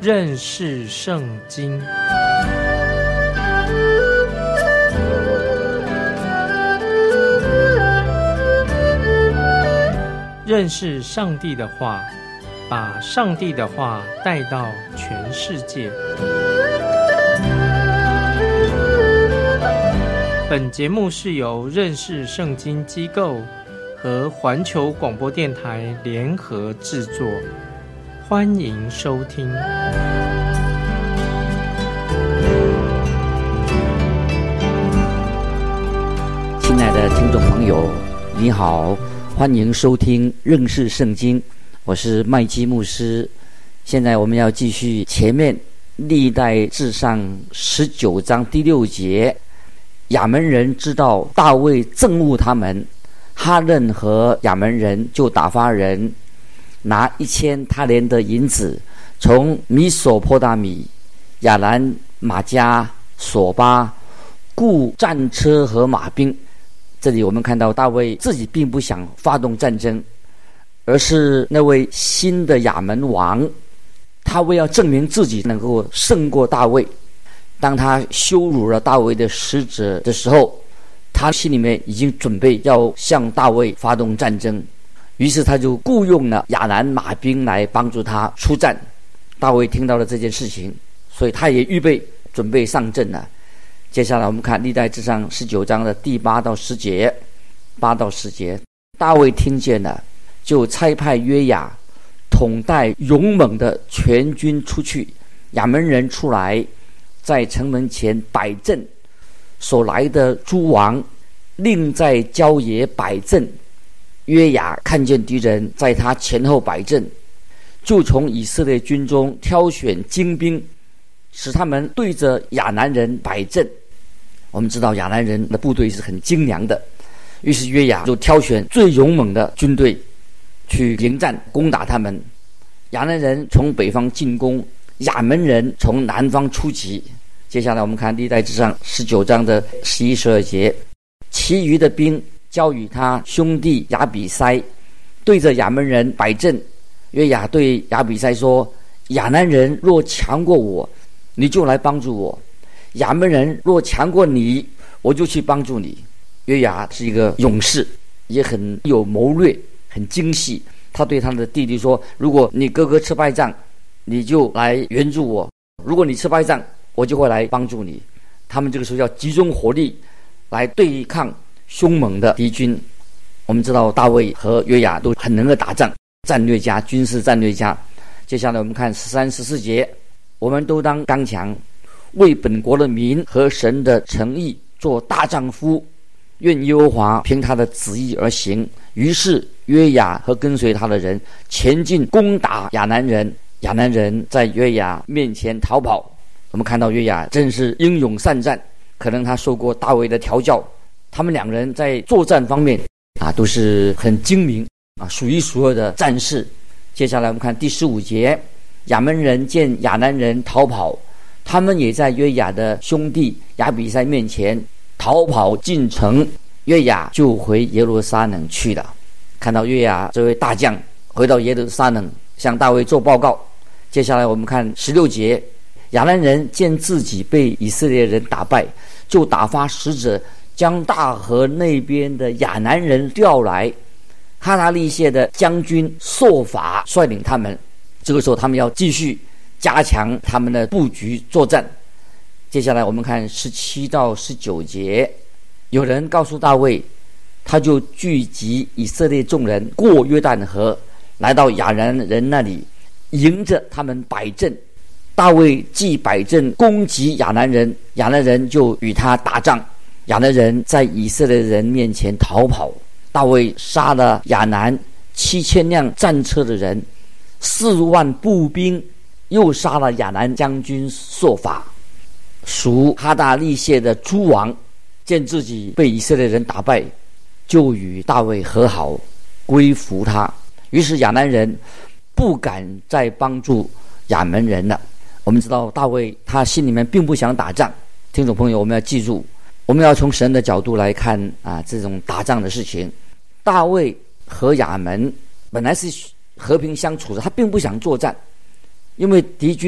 认识圣经。认识上帝的话，把上帝的话带到全世界。本节目是由认识圣经机构和环球广播电台联合制作，欢迎收听。 亲爱的听众朋友，你好，欢迎收听认识圣经，我是麦基牧师。现在我们要继续前面历代志上19章第6节，亚门人知道大卫憎恶他们，哈嫩和亚门人就打发人拿1000他连的银子，从米索波大米、亚兰、马加、索巴雇战车和马兵。这里我们看到大卫自己并不想发动战争，而是那位新的亚门王，他为要证明自己能够胜过大卫，当他羞辱了大卫的使者的时候，他心里面已经准备要向大卫发动战争，于是他就雇用了亚兰马兵来帮助他出战。大卫听到了这件事情，所以他也预备准备上阵了。接下来我们看历代志上19章的第8到10节。8到10节，大卫听见了，就差派约雅统带勇猛的全军出去。亚门人出来，在城门前摆阵，所来的诸王另在郊野摆阵。约雅看见敌人在他前后摆阵，就从以色列军中挑选精兵，使他们对着亚南人摆阵。我们知道亚南人的部队是很精良的，于是约雅就挑选最勇猛的军队去迎战攻打他们。亚南人从北方进攻，亚门人从南方出击。接下来我们看历代志上19章的11、12节，其余的兵交与他兄弟亚比筛，对着亚门人摆阵。约雅对亚比筛说，亚南人若强过我，你就来帮助我；亚门人若强过你，我就去帮助你。约雅是一个勇士，也很有谋略，很精细。他对他的弟弟说，如果你哥哥吃败仗，你就来援助我；如果你吃败仗，我就会来帮助你。他们这个时候要集中火力来对抗凶猛的敌军。我们知道大卫和约雅都很能够打仗，战略家，军事战略家。接下来我们看13、14节，我们都当刚强，为本国的民和神的诚意做大丈夫，愿耶和华凭他的旨意而行。于是约雅和跟随他的人前进攻打亚南人，亚南人在约雅面前逃跑。我们看到约雅真是英勇善战，可能他受过大卫的调教，他们两人在作战方面都是很精明数一数二的战士。接下来我们看第15节，亚门人见亚南人逃跑，他们也在约雅的兄弟亚比筛面前逃跑进城，约雅就回耶路撒冷去了。看到约雅这位大将回到耶路撒冷向大卫做报告。接下来我们看16节，亚南人见自己被以色列人打败，就打发使者将大河那边的亚南人调来，哈达利谢的将军朔法率领他们。这个时候他们要继续加强他们的布局作战。接下来我们看17到19节，有人告诉大卫，他就聚集以色列众人过约旦河，来到亚南人那里，迎着他们摆阵。大卫既摆阵攻击亚南人，亚南人就与他打仗，亚南人在以色列人面前逃跑。大卫杀了亚南7000辆战车的人，4万步兵，又杀了亚南将军朔法。属哈达利谢的诸王见自己被以色列人打败，就与大卫和好，归服他。于是亚南人不敢再帮助亚门人了。我们知道大卫他心里面并不想打仗，听众朋友，我们要记住，我们要从神的角度来看这种打仗的事情。大卫和亚门本来是和平相处的，他并不想作战，因为敌军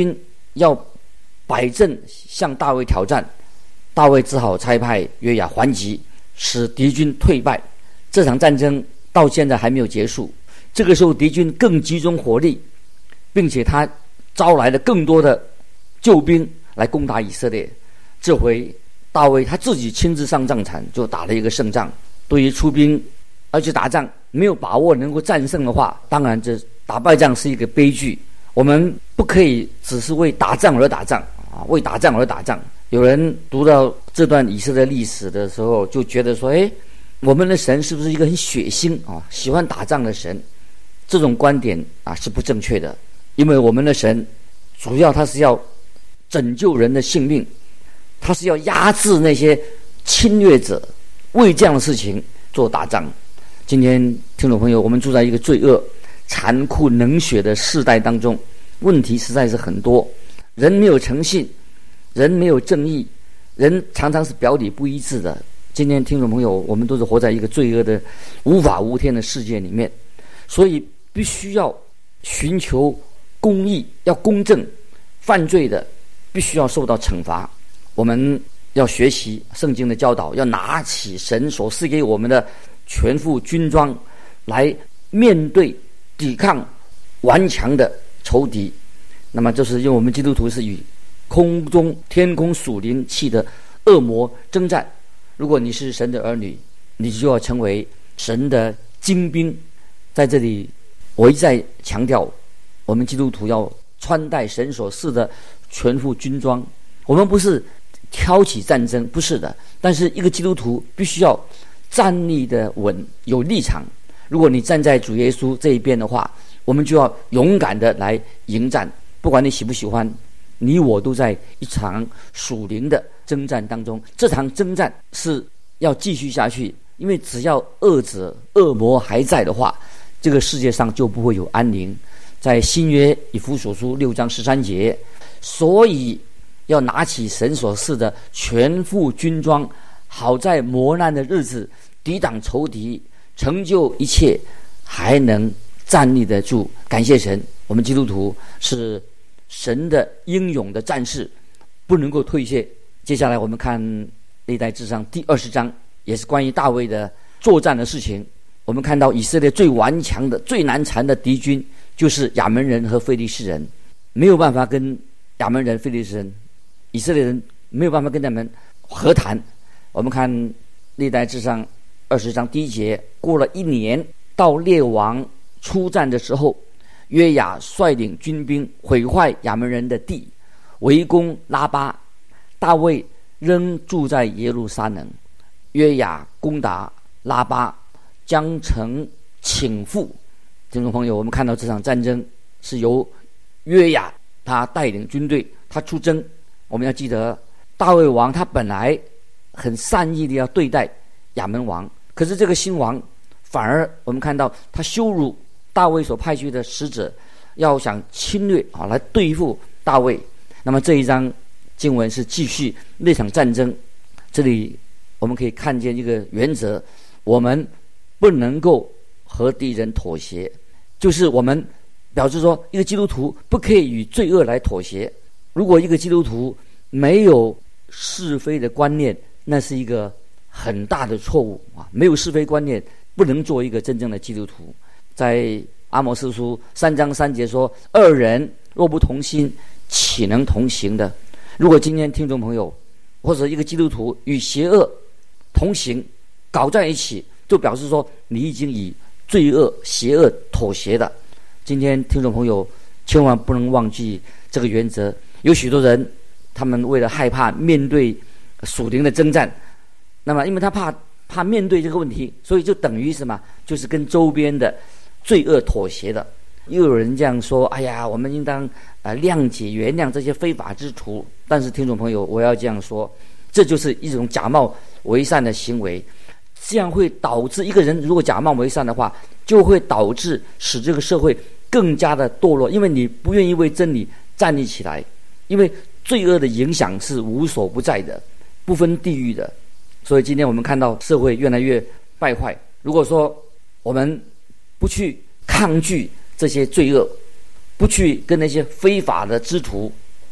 要摆阵向大卫挑战，大卫只好差派约雅还击，使敌军退败。这场战争到现在还没有结束，这个时候敌军更集中火力，并且他招来了更多的救兵来攻打以色列。这回大卫他自己亲自上战场，就打了一个胜仗。对于出兵而且打仗没有把握能够战胜的话，当然这打败仗是一个悲剧。我们不可以只是为打仗而打仗啊，为打仗而打仗。有人读到这段以色列历史的时候，就觉得说，我们的神是不是一个很血腥啊，喜欢打仗的神？这种观点啊是不正确的，因为我们的神主要他是要拯救人的性命，他是要压制那些侵略者，为这样的事情做打仗。今天听众朋友，我们住在一个罪恶、残酷、冷血的世代当中，问题实在是很多。人没有诚信，人没有正义，人常常是表里不一致的。今天听众朋友，我们都是活在一个罪恶的无法无天的世界里面，所以必须要寻求公义，要公正，犯罪的必须要受到惩罚。我们要学习圣经的教导，要拿起神所赐给我们的全副军装来面对抵抗顽强的仇敌。那么就是因为我们基督徒是与空中天空属灵气的恶魔征战。如果你是神的儿女，你就要成为神的精兵。在这里我一再强调，我们基督徒要穿戴神所赐的全副军装。我们不是挑起战争，不是的，但是一个基督徒必须要站立的稳，有立场。如果你站在主耶稣这一边的话，我们就要勇敢的来迎战。不管你喜不喜欢，你我都在一场属灵的征战当中。这场征战是要继续下去，因为只要恶魔还在的话，这个世界上就不会有安宁。在新约以弗所书6章13节，所以要拿起神所赐的全副军装，好在磨难的日子抵挡仇敌，成就一切，还能站立得住。感谢神，我们基督徒是神的英勇的战士，不能够退却。接下来我们看历代志上第20章，也是关于大卫的作战的事情。我们看到以色列最顽强的、最难缠的敌军就是亚门人和非利士人，没有办法跟亚门人、非利士人，以色列人没有办法跟他们和谈。我们看历代志上20章第1节，过了1年，到列王出战的时候，约雅率领军兵毁坏亚门人的地，围攻拉巴。大卫仍住在耶路撒冷。约雅攻打拉巴，将城倾覆。听众朋友，我们看到这场战争是由约雅他带领军队，他出征。我们要记得，大卫王他本来很善意的要对待亚门王，可是这个新王反而我们看到他羞辱大卫所派去的使者，要想侵略来对付大卫。那么这一章经文是继续那场战争。这里我们可以看见一个原则，我们不能够和敌人妥协，就是我们表示说，一个基督徒不可以与罪恶来妥协。如果一个基督徒没有是非的观念，那是一个很大的错误啊！没有是非观念，不能做一个真正的基督徒。在阿摩司书3章3节说，二人若不同心，岂能同行的？如果今天听众朋友或者一个基督徒与邪恶同行，搞在一起，就表示说你已经与罪恶邪恶妥协了。今天听众朋友千万不能忘记这个原则。有许多人他们为了害怕面对属灵的征战，那么因为他怕面对这个问题，所以就等于什么，就是跟周边的罪恶妥协的。又有人这样说，哎呀，我们应当谅解原谅这些非法之徒。但是听众朋友，我要这样说，这就是一种假冒为善的行为。这样会导致一个人如果假冒为善的话，就会导致使这个社会更加的堕落，因为你不愿意为真理站立起来。因为罪恶的影响是无所不在的，不分地域的。所以今天我们看到社会越来越败坏。如果说我们不去抗拒这些罪恶，不去跟那些非法的之徒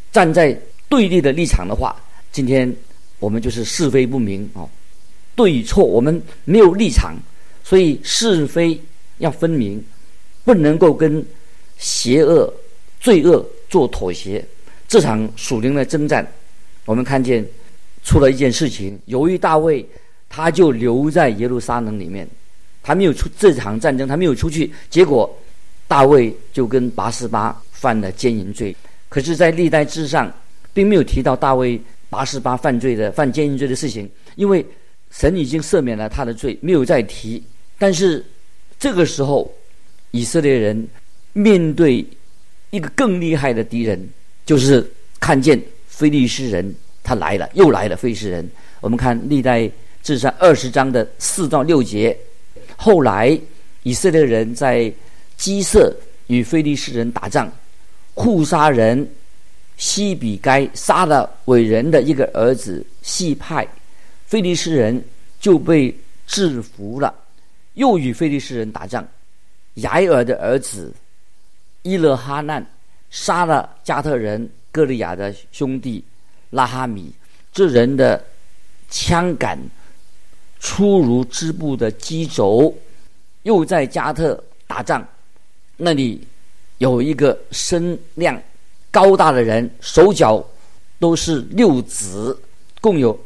站在对立的立场的话，今天我们就是是非不明对与错我们没有立场，所以是非要分明，不能够跟邪恶罪恶做妥协。这场属灵的征战，我们看见出了一件事情，由于大卫他就留在耶路撒冷里面，他没有出这场战争，他没有出去，结果大卫就跟拔示巴犯了奸淫罪。可是在历代志上并没有提到大卫拔示巴犯奸淫罪的事情，因为神已经赦免了他的罪，没有再提。但是这个时候以色列人面对一个更厉害的敌人，就是看见非利士人他来了，又来了非利士人。我们看历代志上20章的4到6节，后来以色列人在基色与非利士人打仗，户沙人西比该杀了伟人的一个儿子细派，非利士人就被制服了，又与非利士人打仗。雅尔的儿子伊勒哈难杀了加特人歌利亚的兄弟拉哈米，这人的枪杆粗如织布的机轴。又在加特打仗，那里有一个身量高大的人，手脚都是6指，共有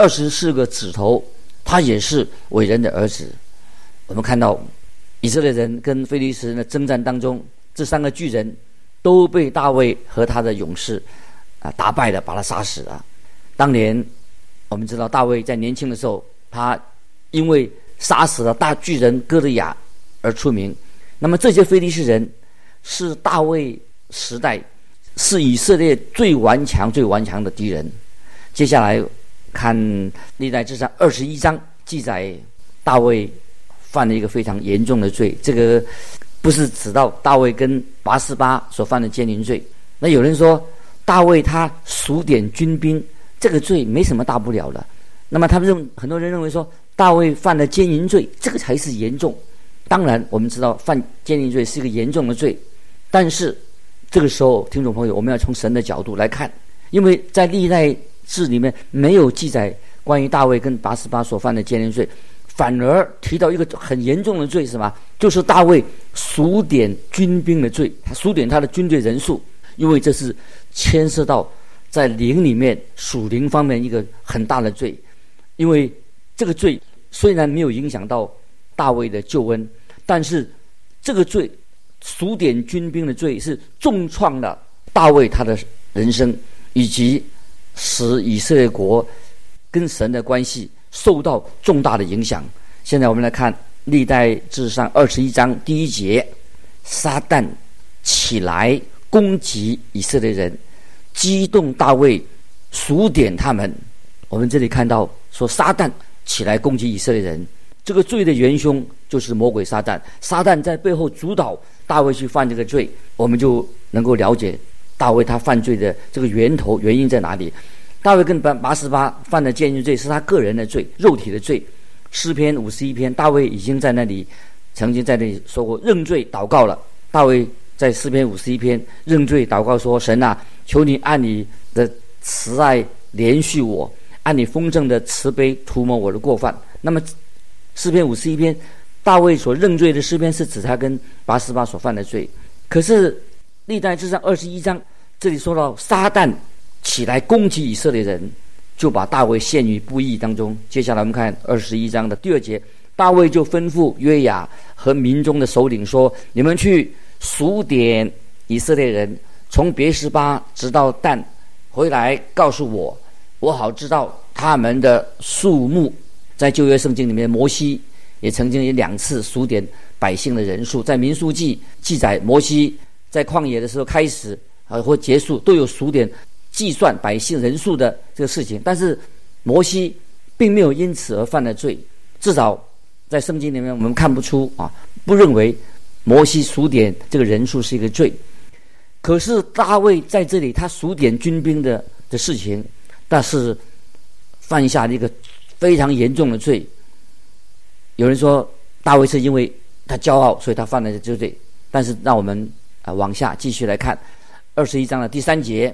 24个指头，他也是伟人的儿子。我们看到以色列人跟非利士人的征战当中，这3个巨人都被大卫和他的勇士打败了，把他杀死了。当年我们知道大卫在年轻的时候，他因为杀死了大巨人歌利亚而出名。那么这些非利士人是大卫时代是以色列最顽强的敌人。接下来看历代志上21章，记载大卫犯了一个非常严重的罪。这个不是指到大卫跟拔示巴所犯的奸淫罪。那有人说大卫他数点军兵，这个罪没什么大不了的。那么很多人认为说大卫犯了奸淫罪，这个才是严重。当然我们知道犯奸淫罪是一个严重的罪，但是这个时候听众朋友，我们要从神的角度来看，因为在历代志里面没有记载关于大卫跟拔示巴所犯的奸淫罪，反而提到一个很严重的罪，是什么？就是大卫数点军兵的罪，他数点他的军队人数，因为这是牵涉到在灵里面属灵方面一个很大的罪。因为这个罪虽然没有影响到大卫的救恩，但是这个罪数点军兵的罪是重创了大卫他的人生，以及使以色列国跟神的关系受到重大的影响。现在我们来看历代志上21章第1节，撒旦起来攻击以色列人，激动大卫数点他们。我们这里看到说撒旦起来攻击以色列人，这个罪的元凶就是魔鬼撒旦，撒旦在背后主导大卫去犯这个罪。我们就能够了解大卫他犯罪的这个原因在哪里。大卫跟拔示巴犯的奸淫罪是他个人的罪，肉体的罪。诗篇51篇，大卫已经曾经在那里说过认罪祷告了。大卫在诗篇51篇认罪祷告说，神啊，求你按你的慈爱怜恤我，按你丰盛的慈悲涂抹我的过犯。那么诗篇51篇大卫所认罪的诗篇是指他跟拔示巴所犯的罪。可是历代志上21章这里说到撒旦起来攻击以色列人，就把大卫陷于不义当中。接下来我们看21章的第2节，大卫就吩咐约雅和民中的首领说，你们去数点以色列人，从别是巴直到但，回来告诉我，我好知道他们的数目。在旧约圣经里面，摩西也曾经有2次数点百姓的人数。在民数记记载，摩西在旷野的时候开始或结束都有数点计算百姓人数的这个事情，但是摩西并没有因此而犯了罪，至少在圣经里面我们看不出不认为摩西数点这个人数是一个罪。可是大卫在这里他数点军兵的事情，但是犯下了一个非常严重的罪。有人说大卫是因为他骄傲所以他犯了这个罪，但是让我们往下继续来看21章的第3节，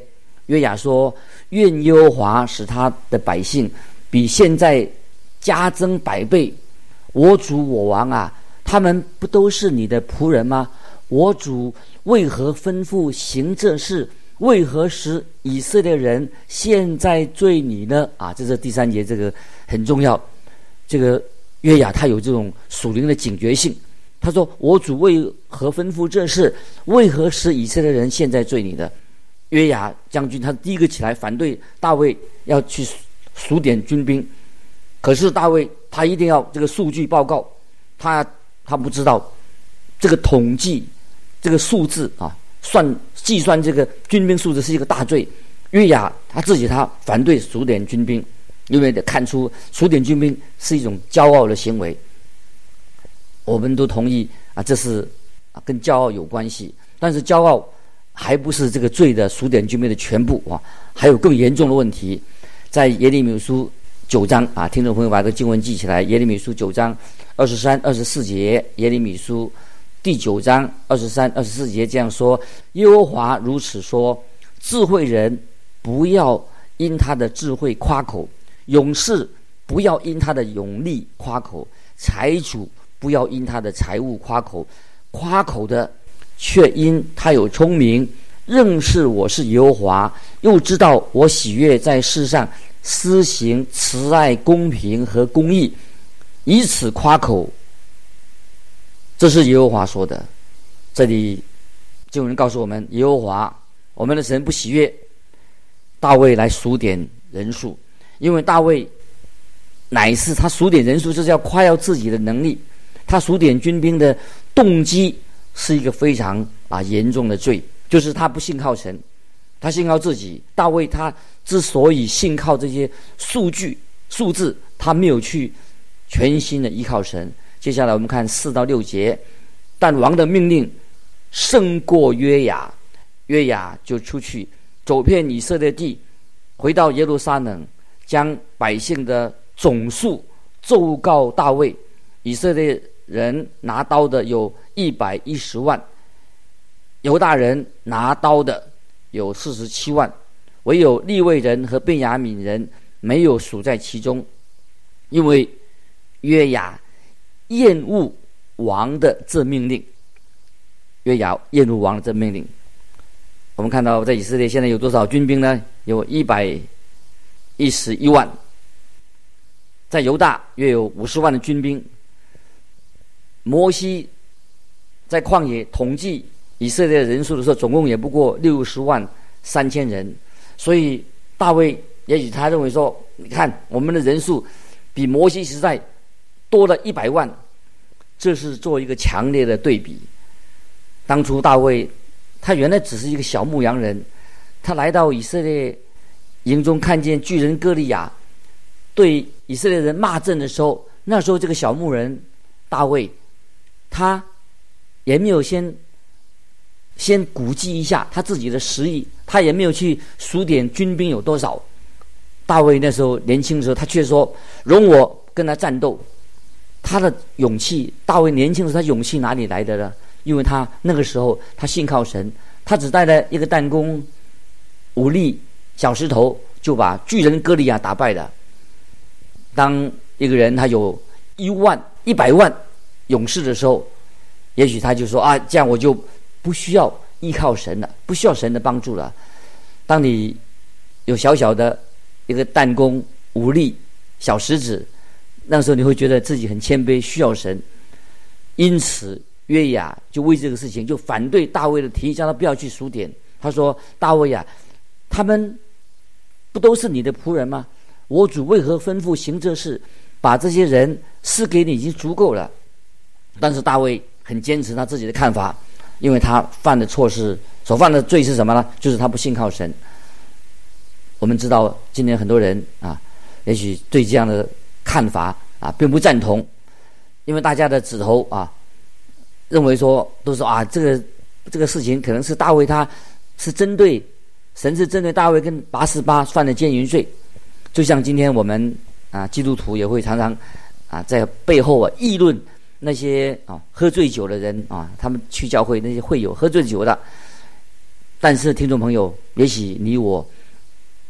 约雅说：愿耶和华使他的百姓比现在加增100倍。我主我王啊，他们不都是你的仆人吗？我主为何吩咐行这事？为何使以色列人现在罪你呢？这是第3节，这个很重要。这个约雅他有这种属灵的警觉性。他说：我主为何吩咐这事？为何使以色列人现在罪你呢？约雅将军他第一个起来反对大卫要去数点军兵，可是大卫他一定要这个数据报告，他不知道这个统计这个数字计算这个军兵数字是一个大罪。约雅他自己他反对数点军兵，因为看出数点军兵是一种骄傲的行为。我们都同意这是跟骄傲有关系，但是骄傲还不是这个罪的数点军兵的全部还有更严重的问题。在耶利米书9章听众朋友把这个经文记起来，耶利米书9章23、24节，耶利米书第9章23、24节这样说：耶和华如此说，智慧人不要因他的智慧夸口，勇士不要因他的勇力夸口，财主不要因他的财物夸口，夸口的却因他有聪明，认识我是耶和华，又知道我喜悦在世上施行慈爱、公平和公义，以此夸口。这是耶和华说的。这里就有人告诉我们，耶和华我们的神不喜悦大卫来数点人数，因为大卫乃是他数点人数就是要夸耀自己的能力，他数点军兵的动机是一个非常严重的罪，就是他不信靠神，他信靠自己。大卫他之所以信靠这些数字，他没有去全心的依靠神。接下来我们看4到6节，但王的命令胜过约雅，约雅就出去走遍以色列地，回到耶路撒冷，将百姓的总数奏告大卫。以色列人拿刀的有110万，犹大人拿刀的有47万，唯有利未人和便雅悯人没有数在其中，因为约雅厌恶王的这命令。约雅厌恶王的这命令。我们看到在以色列现在有多少军兵呢？有111万。在犹大约有50万的军兵。摩西在旷野统计以色列人数的时候，总共也不过60万3千人。所以大卫也许他认为说，你看我们的人数比摩西时代多了100万，这是做一个强烈的对比。当初大卫他原来只是一个小牧羊人，他来到以色列营中，看见巨人歌利亚对以色列人骂阵的时候，那时候这个小牧人大卫他也没有先估计一下他自己的实力，他也没有去数点军兵有多少。大卫那时候年轻的时候，他却说容我跟他战斗。他的勇气，大卫年轻的时候他勇气哪里来的呢？因为他那个时候他信靠神，他只带了一个弹弓、5粒小石头，就把巨人歌利亚打败了。当一个人他有100万勇士的时候，也许他就说这样我就不需要依靠神了，不需要神的帮助了。当你有小小的一个弹弓、5粒小石子，那时候你会觉得自己很谦卑，需要神。因此约雅就为这个事情就反对大卫的提议，叫他不要去数点。他说：大卫啊，他们不都是你的仆人吗？我主为何吩咐行这事？把这些人赐给你已经足够了。但是大卫很坚持他自己的看法，因为他所犯的罪是什么呢？就是他不信靠神。我们知道今天很多人也许对这样的看法并不赞同，因为大家的指头认为说都是这个事情可能是大卫他是神是针对大卫跟88犯的奸淫罪。就像今天我们基督徒也会常常在背后议论那些喝醉酒的人他们去教会那些会友喝醉酒的。但是听众朋友，也许你我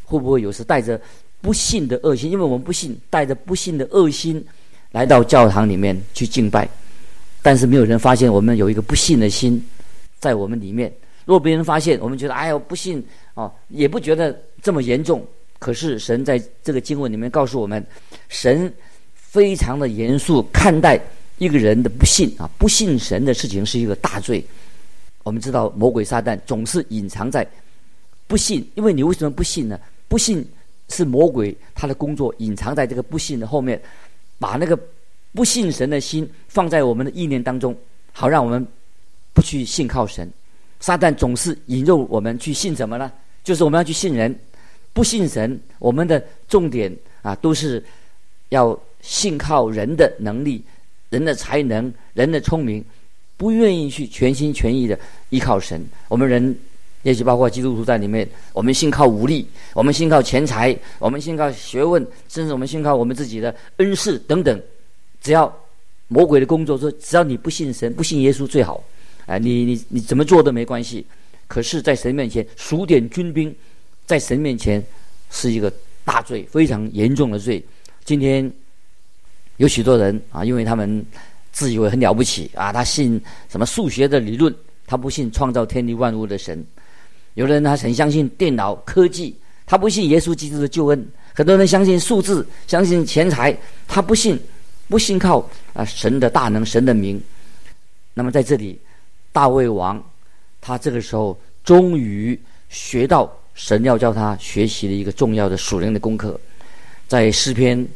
会不会有时带着不信的恶心？因为我们不信，带着不信的恶心来到教堂里面去敬拜，但是没有人发现我们有一个不信的心在我们里面。如果别人发现，我们觉得哎呦不信哦，也不觉得这么严重。可是神在这个经文里面告诉我们，神非常的严肃看待一个人的不信啊，不信神的事情是一个大罪。我们知道魔鬼撒旦总是隐藏在不信，因为你为什么不信呢？不信是魔鬼他的工作，隐藏在这个不信的后面，把那个不信神的心放在我们的意念当中，好让我们不去信靠神。撒旦总是引诱我们去信什么呢？就是我们要去信人。不信神，我们的重点啊，都是要信靠人的能力、人的才能、人的聪明，不愿意去全心全意的依靠神。我们人，也许包括基督徒在里面，我们信靠武力，我们信靠钱财，我们信靠学问，甚至我们信靠我们自己的恩赐等等。只要魔鬼的工作说，只要你不信神、不信耶稣最好，你怎么做都没关系。可是，在神面前数点军兵，在神面前是一个大罪，非常严重的罪。今天有许多人啊，因为他们自以为很了不起啊，他信什么数学的理论，他不信创造天地万物的神。有人他很相信电脑科技，他不信耶稣基督的救恩。很多人相信数字，相信钱财，他不信靠神的大能、神的名。那么在这里，大卫王他这个时候终于学到神要叫他学习的一个重要的属灵的功课。在诗篇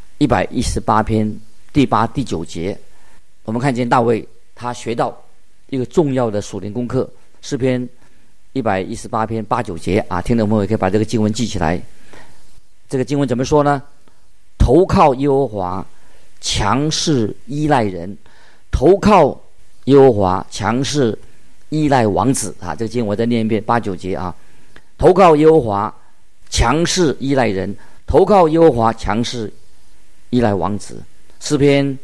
118篇第8、第9节，我们看见大卫他学到一个重要的属灵功课。诗篇118篇8、9节啊，听众朋友可以把这个经文记起来。这个经文怎么说呢？投靠耶和华，强势依赖人；投靠耶和华，强势依赖王子啊。这个经文我再念一遍8、9节啊。投靠耶和华，强势依赖人；投靠耶和华，强势依赖王子。诗篇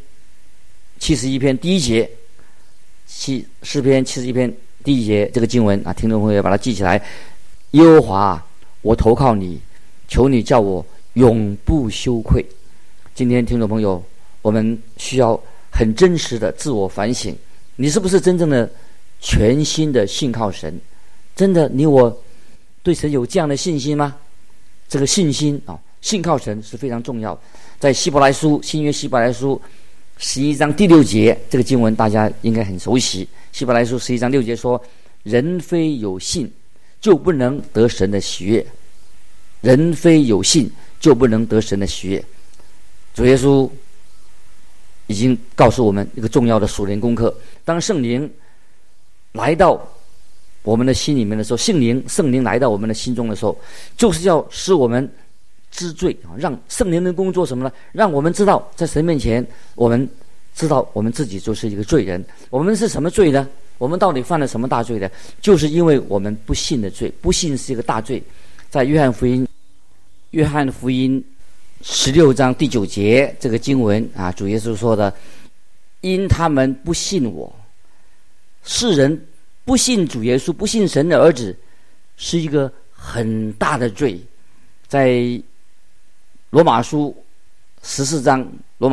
71篇第1节，诗篇71篇第1节，这个经文啊，听众朋友把它记起来。耶和华，我投靠你，求你叫我永不羞愧。今天听众朋友，我们需要很真实的自我反省，你是不是真正的全心的信靠神？真的你我对神有这样的信心吗？这个信心啊，信靠神是非常重要。在希伯来书，新约希伯来书11章第6节，这个经文大家应该很熟悉。希伯来书11章6节说，人非有信就不能得神的喜悦，人非有信就不能得神的喜悦。主耶稣已经告诉我们一个重要的属灵功课，当圣灵来到我们的心里面的时候，圣灵来到我们的心中的时候，就是要使我们知罪啊！让圣灵的工作什么呢？让我们知道在神面前，我们知道我们自己就是一个罪人。我们是什么罪呢？我们到底犯了什么大罪呢？就是因为我们不信的罪。不信是一个大罪。在约翰福音16章第9节，这个经文啊，主耶稣说的，因他们不信我，世人不信主耶稣，不信神的儿子，是一个很大的罪。在罗马书14章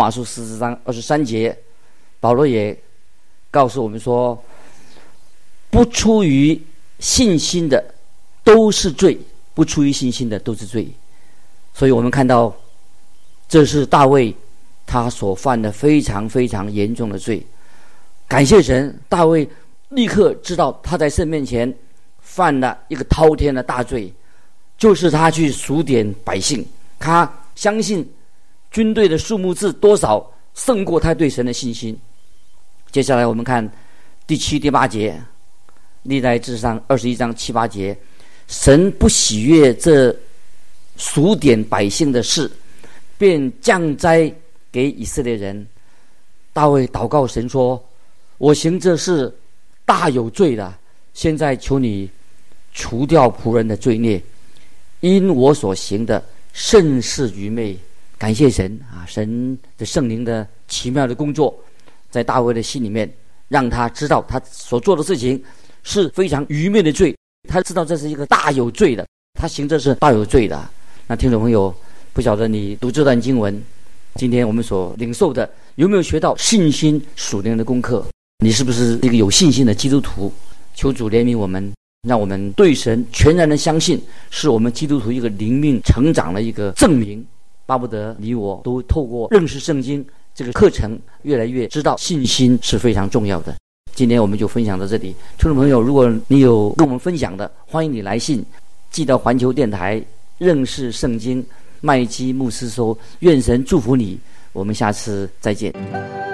23节，保罗也告诉我们说，不出于信心的都是罪，不出于信心的都是罪。所以我们看到，这是大卫他所犯的非常非常严重的罪。感谢神，大卫立刻知道他在神面前犯了一个滔天的大罪，就是他去数点百姓，他相信军队的数目字多少胜过他对神的信心。接下来我们看第7、第8节，历代志上21章7、8节，神不喜悦这数点百姓的事，便降灾给以色列人。大卫祷告神说，我行这事大有罪的，现在求你除掉仆人的罪孽，因我所行的甚是愚昧。感谢神啊，神的圣灵的奇妙的工作在大卫的心里面，让他知道他所做的事情是非常愚昧的罪，他知道这是一个大有罪的， 他行这是大有罪的。那听众朋友，不晓得你读这段经文，今天我们所领受的有没有学到信心属灵的功课？你是不是一个有信心的基督徒？求主怜悯我们，让我们对神全然的相信，是我们基督徒一个灵命成长的一个证明。巴不得你我都透过认识圣经这个课程，越来越知道信心是非常重要的。今天我们就分享到这里。听众朋友，如果你有跟我们分享的，欢迎你来信寄到环球电台认识圣经麦基牧师收。愿神祝福你，我们下次再见。